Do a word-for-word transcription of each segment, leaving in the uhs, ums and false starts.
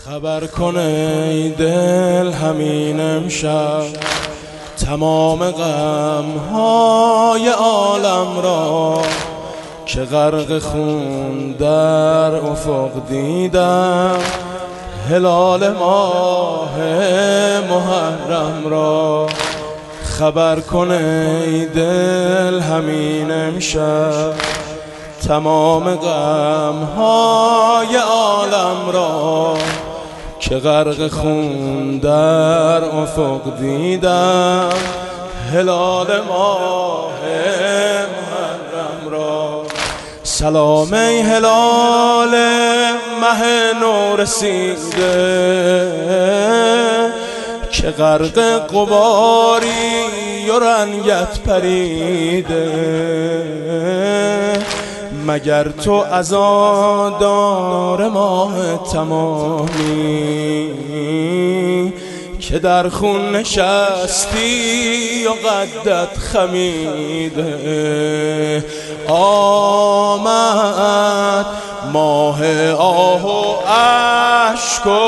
خبر کن ای دل همین امشب تمام غمهای عالم را که غرق خون در افق دیدم هلال ماه محرم را. خبر کن ای دل همین امشب تمام غمهای عالم را که غرق خون در افق دیدم هلال ماه محرم را. سلام ای هلال مه نو رسیده که غرق غباری و رنگت پریده، مگر تو عزادار ماه تمامی که در خون نشستی و قدت خمیده. آمد ماه آه و اشک و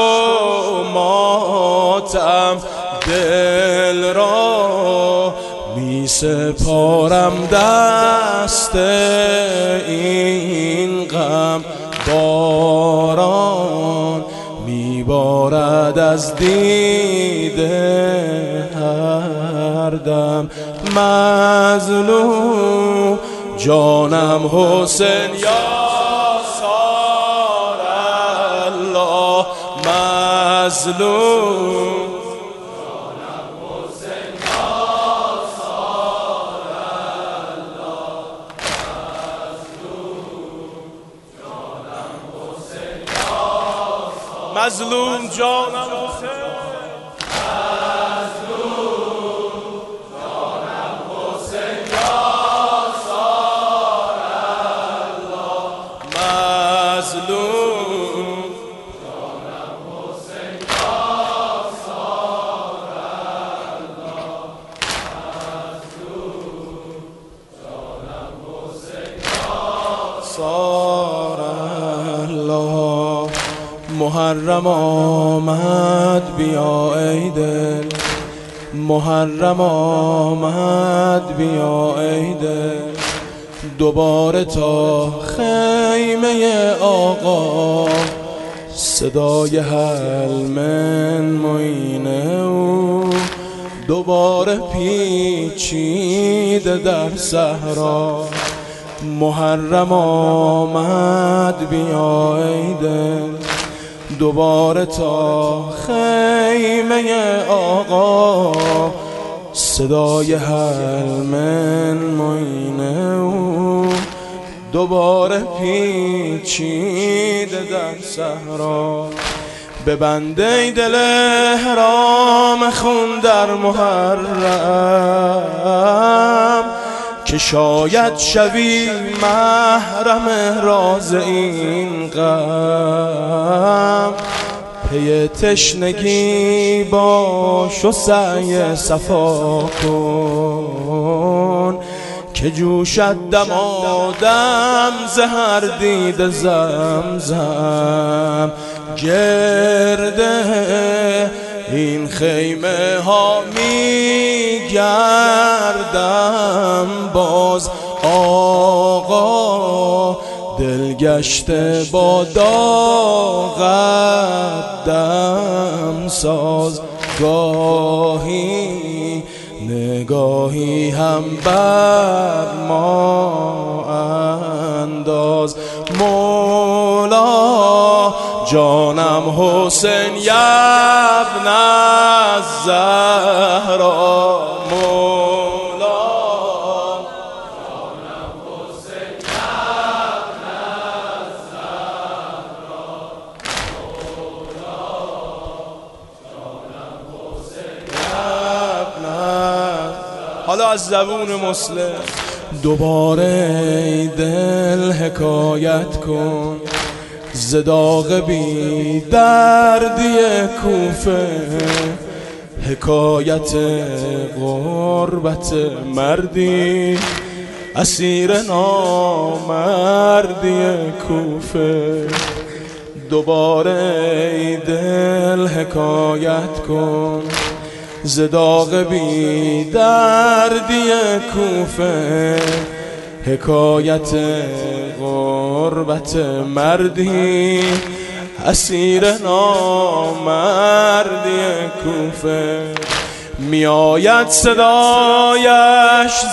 ماتم دل را می سپارم دست این غم باران می بارد از دیده هر دم. مظلوم جانم حسین یا سار الله، مظلوم مظلوم جانم حسین، مظلوم جانم حسین یا سار الله، مظلوم جانم حسین یا سار الله، مظلوم جانم حسین یا سار الله. محرم آمد بیا ای دل، محرم آمد بیا ای دل، دوباره تا خیمه آقا صدای حل من معین او دوباره پیچیده در صحرا. محرم آمد بیا ای دل، دوباره تا خیمه آقا صدای حل من معین او دوباره پیچیده در صحرا. ببند ای دل احرام خون در محرم که شاید شوی محرم راز این غم. پی تشنگی باش و سعی صفا کن که جوشد دمادم زهر دید زمزم. گرده این خیمه ها می گردم باز آقا دلگشته با داغت دم ساز. گاهی نگاهی هم بر ما انداز. مولا جانم حسین یبن الزهرا، مولا جانم حسین یبن الزهرا، مولا جانم حسین یبن الزهرا. حالا از زبون مسلم دوباره ای دل حکایت کن ز داغ بی دردی کوفه، حکایت غربت مردی اسیر نامردی کوفه. دوباره ای دل حکایت کن ز داغ بی دردی کوفه، حکایت غربت مردی اسیر نامردی کوفه. میآید صدایش ز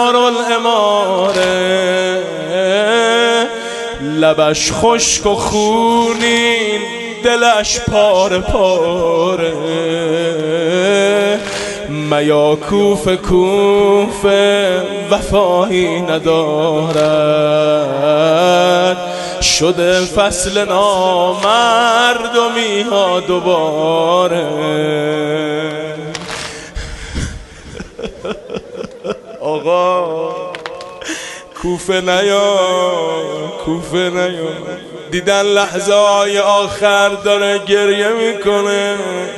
دارالاماره، لبش خشک و خونین دلش پاره پاره. میا کوفه کوفه وفایی ندارد، شده فصل نامردمی ها دوباره. آقا کوفه نیا، کوفه نیا. دیدن لحظه های آخر داره گریه میکنه.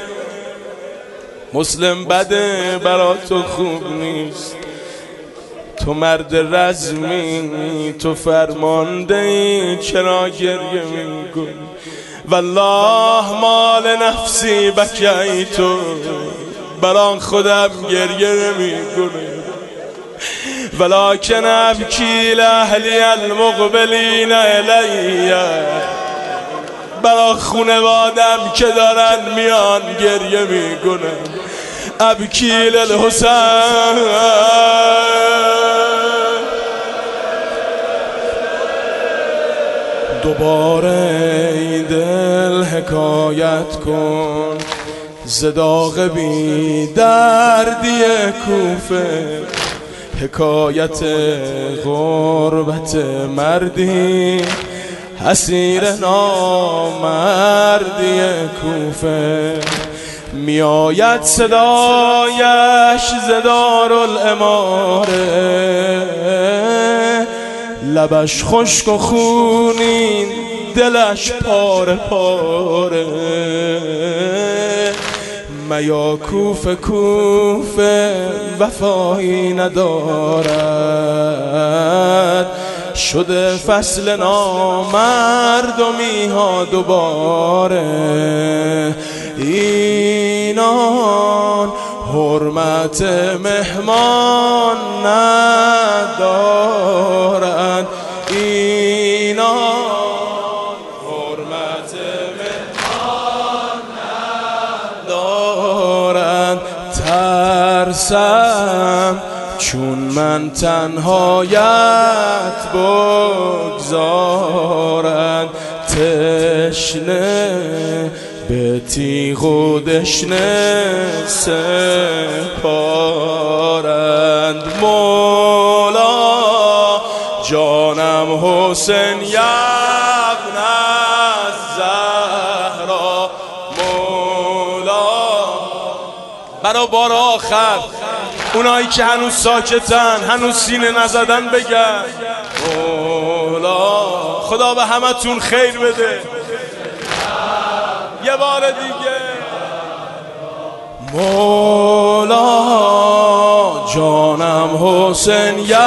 مسلم بده برا تو خوب نیست، تو مرد رزمی، تو فرمانده ای، چرا گریه میکنی؟ والله مال نفسی بکی تو، بران خودم گریه نمیکنه. ولکن ابکی لاهلی المقبلین الی، برا خونوادم که دارن میان گریه میکنن. ابکی للحسین، دوباره ای دل حکایت کن ز داغ بی دردی کوفه، حکایت غربت مردی اسیر نامردی کوفه. میآید صدایش ز دارالاماره، لبش خشک و خونین دلش پاره پاره. میا کوفه کوفه وفایی ندارد، شده فصل نامردمی ها دوباره. اینان حرمت مهمان ندارند، اینان حرمت مهمان ندارند. ترسم چون من تنهایت بگذارند، تشنه به تیغ و دشنه سپارند. مولا جانم حسین یبن الزهرا، مولا برا بار آخر اونایی که هنوز ساکتن، هنوز سینه نزدن بگن مولا. خدا به همتون خیر بده. یه بار دیگه مولا جانم حسین